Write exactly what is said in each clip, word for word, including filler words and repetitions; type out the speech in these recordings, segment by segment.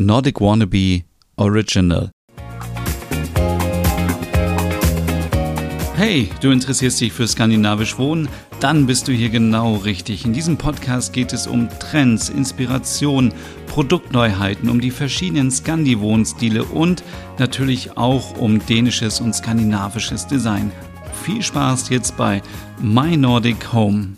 Nordic Wannabe Original. Hey, du interessierst dich für skandinavisch Wohnen? Dann bist du hier genau richtig. In diesem Podcast geht es um Trends, Inspiration, Produktneuheiten, um die verschiedenen Scandi-Wohnstile und natürlich auch um dänisches und skandinavisches Design. Viel Spaß jetzt bei My Nordic Home.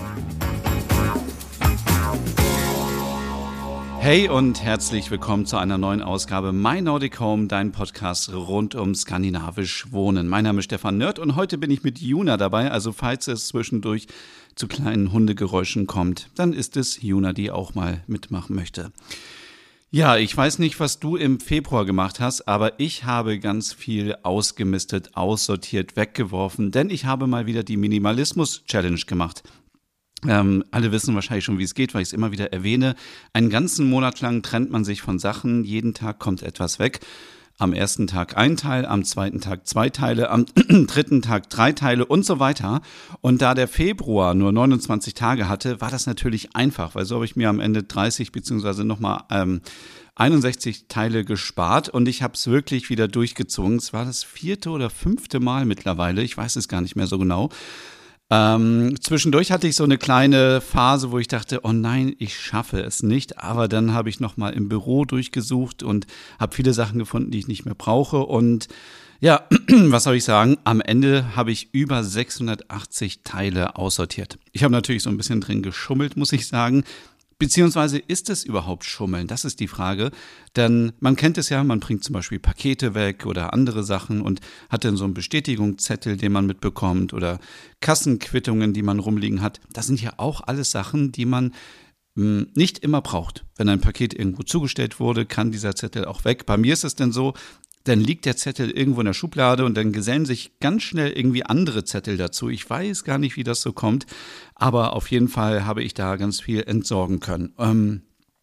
Hey und herzlich willkommen zu einer neuen Ausgabe My Nordic Home, dein Podcast rund um skandinavisch Wohnen. Mein Name ist Stefan Nörd und heute bin ich mit Juna dabei, also falls es zwischendurch zu kleinen Hundegeräuschen kommt, dann ist es Juna, die auch mal mitmachen möchte. Ja, ich weiß nicht, was du im Februar gemacht hast, aber ich habe ganz viel ausgemistet, aussortiert, weggeworfen, denn ich habe mal wieder die Minimalismus-Challenge gemacht. Ähm, alle wissen wahrscheinlich schon, wie es geht, weil ich es immer wieder erwähne. Einen ganzen Monat lang trennt man sich von Sachen. Jeden Tag kommt etwas weg. Am ersten Tag ein Teil, am zweiten Tag zwei Teile, am dritten Tag drei Teile und so weiter. Und da der Februar nur neunundzwanzig Tage hatte, war das natürlich einfach, weil so habe ich mir am Ende dreißig beziehungsweise nochmal ähm, einundsechzig Teile gespart und ich habe es wirklich wieder durchgezogen. Es war das vierte oder fünfte Mal mittlerweile, ich weiß es gar nicht mehr so genau. Ähm, zwischendurch hatte ich so eine kleine Phase, wo ich dachte, oh nein, ich schaffe es nicht. Aber dann habe ich nochmal im Büro durchgesucht und habe viele Sachen gefunden, die ich nicht mehr brauche. Und ja, was soll ich sagen? Am Ende habe ich über sechshundertachtzig Teile aussortiert. Ich habe natürlich so ein bisschen drin geschummelt, muss ich sagen. Beziehungsweise ist es überhaupt Schummeln? Das ist die Frage. Denn man kennt es ja, man bringt zum Beispiel Pakete weg oder andere Sachen und hat dann so einen Bestätigungszettel, den man mitbekommt oder Kassenquittungen, die man rumliegen hat. Das sind ja auch alles Sachen, die man mh, nicht immer braucht. Wenn ein Paket irgendwo zugestellt wurde, kann dieser Zettel auch weg. Bei mir ist es denn so, dann liegt der Zettel irgendwo in der Schublade und dann gesellen sich ganz schnell irgendwie andere Zettel dazu. Ich weiß gar nicht, wie das so kommt, aber auf jeden Fall habe ich da ganz viel entsorgen können. Ähm,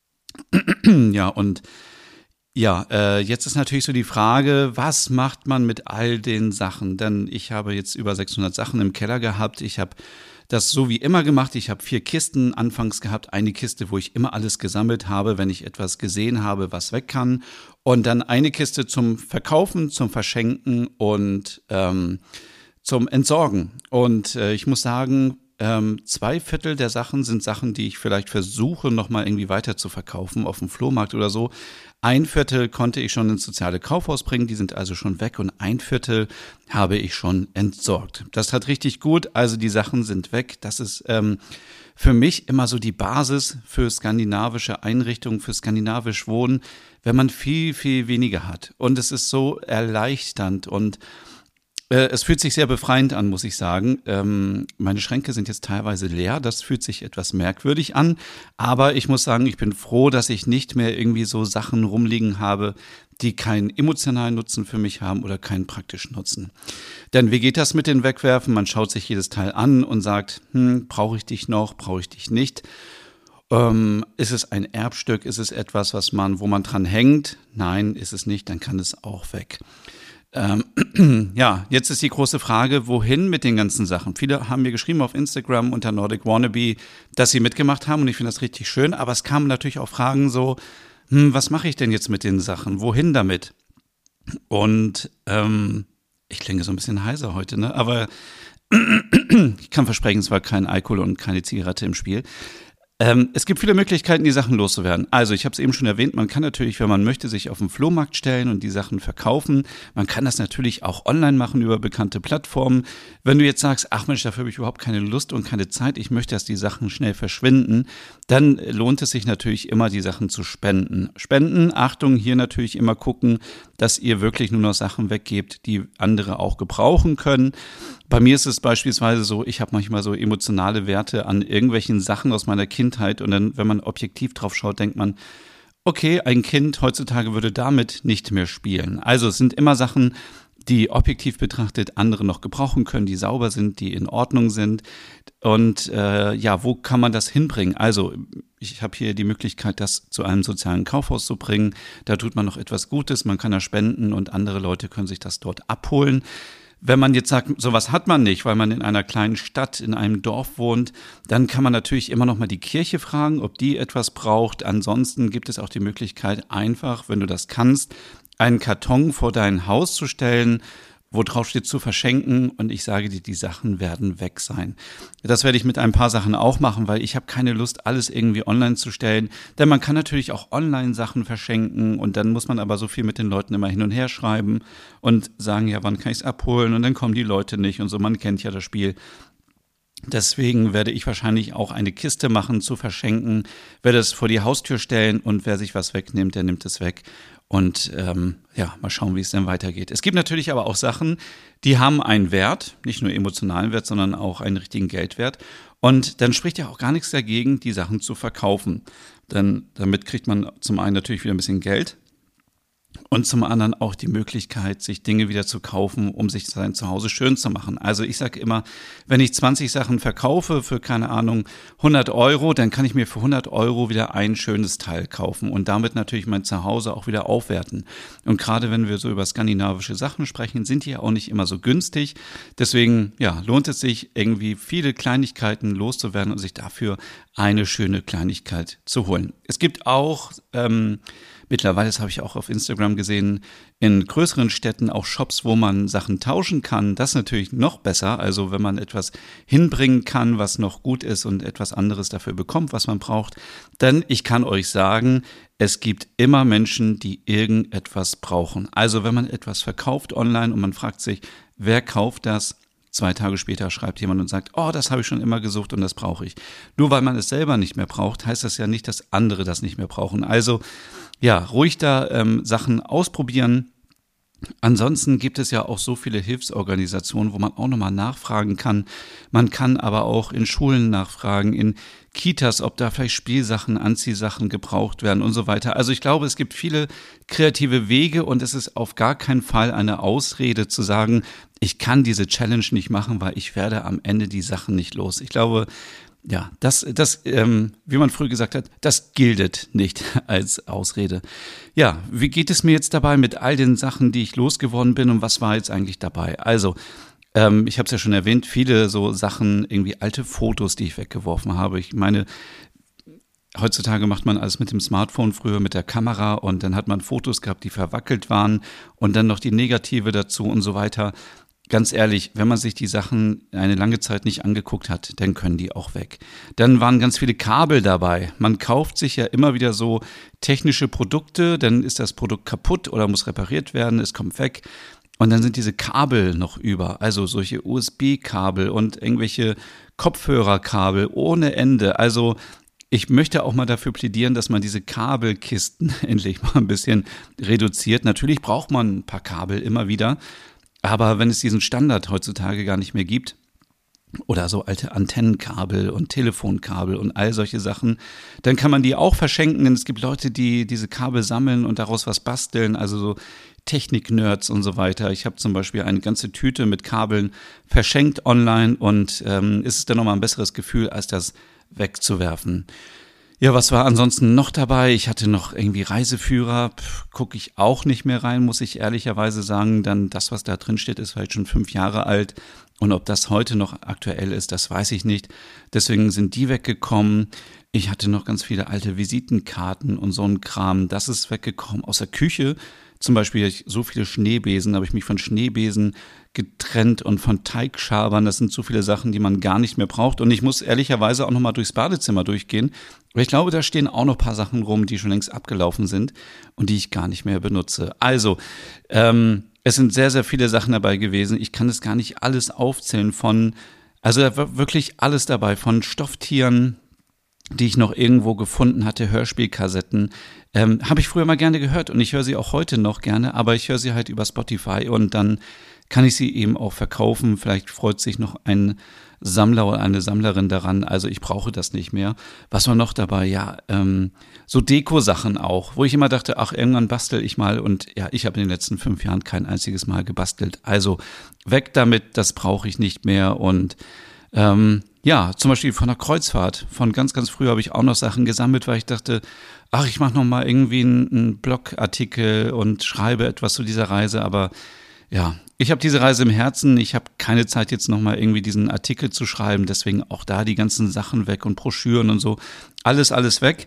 ja, und ja, äh, jetzt ist natürlich so die Frage, was macht man mit all den Sachen? Denn ich habe jetzt über sechshundert Sachen im Keller gehabt. Ich habe das so wie immer gemacht. Ich habe vier Kisten anfangs gehabt. Eine Kiste, wo ich immer alles gesammelt habe, wenn ich etwas gesehen habe, was weg kann. Und dann eine Kiste zum Verkaufen, zum Verschenken und ähm, zum Entsorgen. Und äh, ich muss sagen, ähm, zwei Viertel der Sachen sind Sachen, die ich vielleicht versuche, nochmal irgendwie weiter zu verkaufen auf dem Flohmarkt oder so. Ein Viertel konnte ich schon ins soziale Kaufhaus bringen, die sind also schon weg und ein Viertel habe ich schon entsorgt. Das hat richtig gut, also die Sachen sind weg. Das ist ähm, für mich immer so die Basis für skandinavische Einrichtungen, für skandinavisch Wohnen, wenn man viel, viel weniger hat. Und es ist so erleichternd und äh, es fühlt sich sehr befreiend an, muss ich sagen. Ähm, meine Schränke sind jetzt teilweise leer, das fühlt sich etwas merkwürdig an. Aber ich muss sagen, ich bin froh, dass ich nicht mehr irgendwie so Sachen rumliegen habe, die keinen emotionalen Nutzen für mich haben oder keinen praktischen Nutzen. Denn wie geht das mit den Wegwerfen? Man schaut sich jedes Teil an und sagt, hm, brauche ich dich noch, brauche ich dich nicht? Ähm, ist es ein Erbstück? Ist es etwas, was man, wo man dran hängt? Nein, ist es nicht, dann kann es auch weg. Ähm, ja, jetzt ist die große Frage, wohin mit den ganzen Sachen? Viele haben mir geschrieben auf Instagram unter Nordic Wannabe, dass sie mitgemacht haben und ich finde das richtig schön, aber es kamen natürlich auch Fragen so, hm, was mache ich denn jetzt mit den Sachen? Wohin damit? Und ähm, ich klinge so ein bisschen heiser heute, ne? Aber ich kann versprechen, es war kein Alkohol und keine Zigarette im Spiel. Ähm, es gibt viele Möglichkeiten, die Sachen loszuwerden. Also ich habe es eben schon erwähnt, man kann natürlich, wenn man möchte, sich auf den Flohmarkt stellen und die Sachen verkaufen. Man kann das natürlich auch online machen über bekannte Plattformen. Wenn du jetzt sagst, ach Mensch, dafür habe ich überhaupt keine Lust und keine Zeit, ich möchte, dass die Sachen schnell verschwinden, dann lohnt es sich natürlich immer, die Sachen zu spenden. Spenden, Achtung, hier natürlich immer gucken, dass ihr wirklich nur noch Sachen weggebt, die andere auch gebrauchen können. Bei mir ist es beispielsweise so, ich habe manchmal so emotionale Werte an irgendwelchen Sachen aus meiner Kindheit und dann, wenn man objektiv drauf schaut, denkt man, okay, ein Kind heutzutage würde damit nicht mehr spielen. Also es sind immer Sachen, die objektiv betrachtet andere noch gebrauchen können, die sauber sind, die in Ordnung sind. Und äh, ja, wo kann man das hinbringen? Also ich habe hier die Möglichkeit, das zu einem sozialen Kaufhaus zu bringen. Da tut man noch etwas Gutes, man kann da spenden und andere Leute können sich das dort abholen. Wenn man jetzt sagt, sowas hat man nicht, weil man in einer kleinen Stadt, in einem Dorf wohnt, dann kann man natürlich immer noch mal die Kirche fragen, ob die etwas braucht. Ansonsten gibt es auch die Möglichkeit, einfach, wenn du das kannst, einen Karton vor dein Haus zu stellen, wo drauf steht zu verschenken, und ich sage dir, die Sachen werden weg sein. Das werde ich mit ein paar Sachen auch machen, weil ich habe keine Lust, alles irgendwie online zu stellen, denn man kann natürlich auch online Sachen verschenken und dann muss man aber so viel mit den Leuten immer hin und her schreiben und sagen, ja, wann kann ich es abholen, und dann kommen die Leute nicht und so, man kennt ja das Spiel. Deswegen werde ich wahrscheinlich auch eine Kiste machen zu verschenken, werde es vor die Haustür stellen und wer sich was wegnimmt, der nimmt es weg. Und ähm, ja, mal schauen, wie es dann weitergeht. Es gibt natürlich aber auch Sachen, die haben einen Wert, nicht nur emotionalen Wert, sondern auch einen richtigen Geldwert. Und dann spricht ja auch gar nichts dagegen, die Sachen zu verkaufen. Denn damit kriegt man zum einen natürlich wieder ein bisschen Geld und zum anderen auch die Möglichkeit, sich Dinge wieder zu kaufen, um sich sein Zuhause schön zu machen. Also ich sage immer, wenn ich zwanzig Sachen verkaufe für, keine Ahnung, hundert Euro, dann kann ich mir für hundert Euro wieder ein schönes Teil kaufen und damit natürlich mein Zuhause auch wieder aufwerten. Und gerade wenn wir so über skandinavische Sachen sprechen, sind die ja auch nicht immer so günstig. Deswegen ja, lohnt es sich, irgendwie viele Kleinigkeiten loszuwerden und sich dafür eine schöne Kleinigkeit zu holen. Es gibt auch ähm, mittlerweile, das habe ich auch auf Instagram gesehen, in größeren Städten auch Shops, wo man Sachen tauschen kann. Das ist natürlich noch besser. Also wenn man etwas hinbringen kann, was noch gut ist und etwas anderes dafür bekommt, was man braucht. Denn ich kann euch sagen, es gibt immer Menschen, die irgendetwas brauchen. Also wenn man etwas verkauft online und man fragt sich, wer kauft das? Zwei Tage später schreibt jemand und sagt, oh, das habe ich schon immer gesucht und das brauche ich. Nur weil man es selber nicht mehr braucht, heißt das ja nicht, dass andere das nicht mehr brauchen. Also ja, ruhig da ähm, Sachen ausprobieren. Ansonsten gibt es ja auch so viele Hilfsorganisationen, wo man auch nochmal nachfragen kann. Man kann aber auch in Schulen nachfragen, in Kitas, ob da vielleicht Spielsachen, Anziehsachen gebraucht werden und so weiter. Also ich glaube, es gibt viele kreative Wege und es ist auf gar keinen Fall eine Ausrede zu sagen, ich kann diese Challenge nicht machen, weil ich werde am Ende die Sachen nicht los. Ich glaube, ja, das, das, ähm, wie man früher gesagt hat, das gilt nicht als Ausrede. Ja, wie geht es mir jetzt dabei mit all den Sachen, die ich losgeworden bin und was war jetzt eigentlich dabei? Also, ähm, ich habe es ja schon erwähnt, viele so Sachen, irgendwie alte Fotos, die ich weggeworfen habe. Ich meine, heutzutage macht man alles mit dem Smartphone, früher mit der Kamera und dann hat man Fotos gehabt, die verwackelt waren und dann noch die Negative dazu und so weiter. Ganz ehrlich, wenn man sich die Sachen eine lange Zeit nicht angeguckt hat, dann können die auch weg. Dann waren ganz viele Kabel dabei. Man kauft sich ja immer wieder so technische Produkte, dann ist das Produkt kaputt oder muss repariert werden, es kommt weg. Und dann sind diese Kabel noch über, also solche U S B-Kabel und irgendwelche Kopfhörerkabel ohne Ende. Also ich möchte auch mal dafür plädieren, dass man diese Kabelkisten endlich mal ein bisschen reduziert. Natürlich braucht man ein paar Kabel immer wieder. Aber wenn es diesen Standard heutzutage gar nicht mehr gibt, oder so alte Antennenkabel und Telefonkabel und all solche Sachen, dann kann man die auch verschenken. Denn es gibt Leute, die diese Kabel sammeln und daraus was basteln, also so Technik-Nerds und so weiter. Ich habe zum Beispiel eine ganze Tüte mit Kabeln verschenkt online und ähm, ist es dann nochmal ein besseres Gefühl, als das wegzuwerfen. Ja, was war ansonsten noch dabei? Ich hatte noch irgendwie Reiseführer, gucke ich auch nicht mehr rein, muss ich ehrlicherweise sagen. Dann das, was da drin steht, ist halt schon fünf Jahre alt. Und ob das heute noch aktuell ist, das weiß ich nicht. Deswegen sind die weggekommen. Ich hatte noch ganz viele alte Visitenkarten und so ein Kram. Das ist weggekommen aus der Küche. Zum Beispiel so viele Schneebesen, habe ich mich von Schneebesen getrennt und von Teigschabern. Das sind so viele Sachen, die man gar nicht mehr braucht. Und ich muss ehrlicherweise auch nochmal durchs Badezimmer durchgehen. Aber ich glaube, da stehen auch noch ein paar Sachen rum, die schon längst abgelaufen sind und die ich gar nicht mehr benutze. Also, ähm, es sind sehr, sehr viele Sachen dabei gewesen. Ich kann es gar nicht alles aufzählen von, also da war wirklich alles dabei, von Stofftieren, die ich noch irgendwo gefunden hatte, Hörspielkassetten, ähm, habe ich früher mal gerne gehört und ich höre sie auch heute noch gerne, aber ich höre sie halt über Spotify und dann kann ich sie eben auch verkaufen. Vielleicht freut sich noch ein Sammler oder eine Sammlerin daran, also ich brauche das nicht mehr. Was war noch dabei? Ja, ähm, so Deko-Sachen auch, wo ich immer dachte, ach, irgendwann bastel ich mal und ja, ich habe in den letzten fünf Jahren kein einziges Mal gebastelt. Also weg damit, das brauche ich nicht mehr und ähm, ja, zum Beispiel von der Kreuzfahrt, von ganz, ganz früh habe ich auch noch Sachen gesammelt, weil ich dachte, ach, ich mache noch mal irgendwie einen, einen Blogartikel und schreibe etwas zu dieser Reise, aber ja, ich habe diese Reise im Herzen. Ich habe keine Zeit jetzt nochmal irgendwie diesen Artikel zu schreiben. Deswegen auch da die ganzen Sachen weg und Broschüren und so. Alles, alles weg.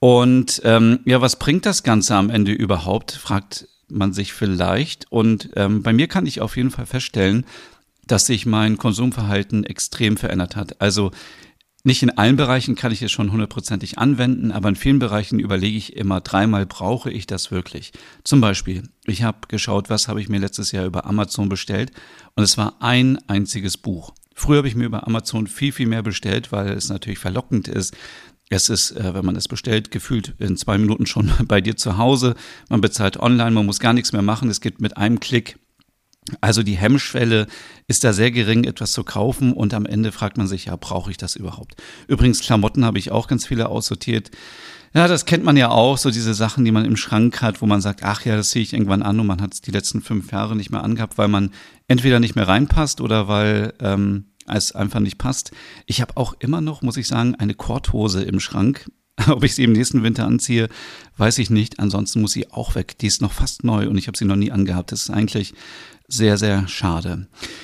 Und ähm, ja, was bringt das Ganze am Ende überhaupt, fragt man sich vielleicht. Und ähm, bei mir kann ich auf jeden Fall feststellen, dass sich mein Konsumverhalten extrem verändert hat. Also nicht in allen Bereichen kann ich es schon hundertprozentig anwenden, aber in vielen Bereichen überlege ich immer dreimal, brauche ich das wirklich? Zum Beispiel, ich habe geschaut, was habe ich mir letztes Jahr über Amazon bestellt und es war ein einziges Buch. Früher habe ich mir über Amazon viel, viel mehr bestellt, weil es natürlich verlockend ist. Es ist, wenn man es bestellt, gefühlt in zwei Minuten schon bei dir zu Hause. Man bezahlt online, man muss gar nichts mehr machen. Es geht mit einem Klick. Also die Hemmschwelle ist da sehr gering, etwas zu kaufen und am Ende fragt man sich, ja, brauche ich das überhaupt? Übrigens, Klamotten habe ich auch ganz viele aussortiert. Ja, das kennt man ja auch, so diese Sachen, die man im Schrank hat, wo man sagt, ach ja, das ziehe ich irgendwann an und man hat es die letzten fünf Jahre nicht mehr angehabt, weil man entweder nicht mehr reinpasst oder weil ähm, es einfach nicht passt. Ich habe auch immer noch, muss ich sagen, eine Korthose im Schrank. Ob ich sie im nächsten Winter anziehe, weiß ich nicht. Ansonsten muss sie auch weg. Die ist noch fast neu und ich habe sie noch nie angehabt. Das ist eigentlich sehr, sehr schade.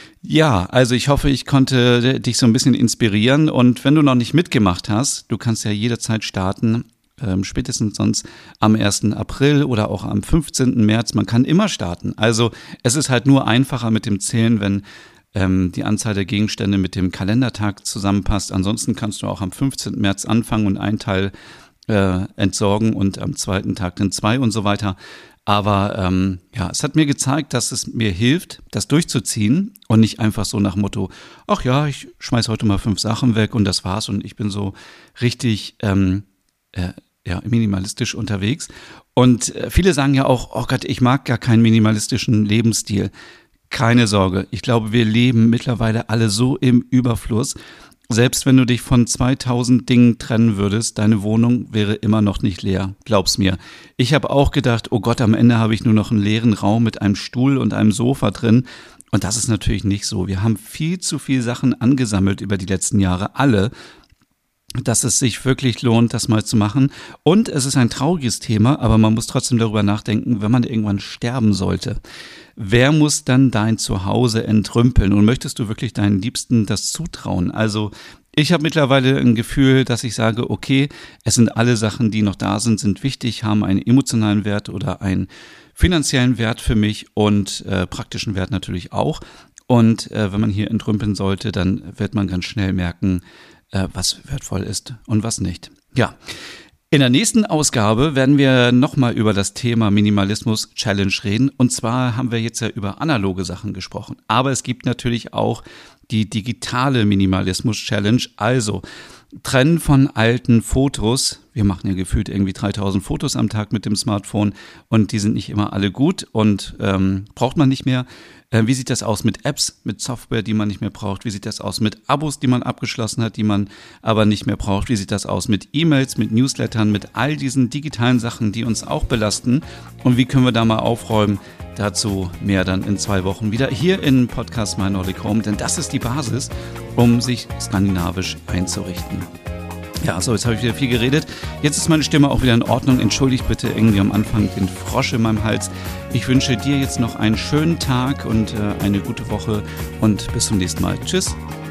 Ja, also ich hoffe, ich konnte dich so ein bisschen inspirieren. Und wenn du noch nicht mitgemacht hast, du kannst ja jederzeit starten, ähm, spätestens sonst am ersten April oder auch am fünfzehnten März. Man kann immer starten. Also es ist halt nur einfacher mit dem Zählen, wenn ähm, die Anzahl der Gegenstände mit dem Kalendertag zusammenpasst. Ansonsten kannst du auch am fünfzehnten März anfangen und einen Teil äh, entsorgen und am zweiten Tag dann zwei und so weiter. Aber ähm, ja, es hat mir gezeigt, dass es mir hilft, das durchzuziehen und nicht einfach so nach Motto, ach ja, ich schmeiß heute mal fünf Sachen weg und das war's und ich bin so richtig ähm, äh, ja, minimalistisch unterwegs. Und äh, viele sagen ja auch, oh Gott, ich mag gar keinen minimalistischen Lebensstil. Keine Sorge, ich glaube, wir leben mittlerweile alle so im Überfluss. Selbst wenn du dich von zweitausend Dingen trennen würdest, deine Wohnung wäre immer noch nicht leer, glaub's mir. Ich habe auch gedacht, oh Gott, am Ende habe ich nur noch einen leeren Raum mit einem Stuhl und einem Sofa drin. Und das ist natürlich nicht so. Wir haben viel zu viel Sachen angesammelt über die letzten Jahre, alle, dass es sich wirklich lohnt, das mal zu machen. Und es ist ein trauriges Thema, aber man muss trotzdem darüber nachdenken, wenn man irgendwann sterben sollte. Wer muss dann dein Zuhause entrümpeln? Und möchtest du wirklich deinen Liebsten das zutrauen? Also ich habe mittlerweile ein Gefühl, dass ich sage, okay, es sind alle Sachen, die noch da sind, sind wichtig, haben einen emotionalen Wert oder einen finanziellen Wert für mich und äh, praktischen Wert natürlich auch. Und äh, wenn man hier entrümpeln sollte, dann wird man ganz schnell merken, äh, was wertvoll ist und was nicht. Ja. In der nächsten Ausgabe werden wir nochmal über das Thema Minimalismus Challenge reden. Und zwar haben wir jetzt ja über analoge Sachen gesprochen. Aber es gibt natürlich auch die digitale Minimalismus Challenge. Also trennen von alten Fotos. Wir machen ja gefühlt irgendwie dreitausend Fotos am Tag mit dem Smartphone und die sind nicht immer alle gut und ähm, braucht man nicht mehr. Äh, wie sieht das aus mit Apps, mit Software, die man nicht mehr braucht? Wie sieht das aus mit Abos, die man abgeschlossen hat, die man aber nicht mehr braucht? Wie sieht das aus mit E-Mails, mit Newslettern, mit all diesen digitalen Sachen, die uns auch belasten? Und wie können wir da mal aufräumen? Dazu mehr dann in zwei Wochen wieder hier in Podcast My Nordic Home, denn das ist die Basis, um sich skandinavisch einzurichten. Ja, so, jetzt habe ich wieder viel geredet. Jetzt ist meine Stimme auch wieder in Ordnung. Entschuldigt bitte irgendwie am Anfang den Frosch in meinem Hals. Ich wünsche dir jetzt noch einen schönen Tag und äh, eine gute Woche und bis zum nächsten Mal. Tschüss.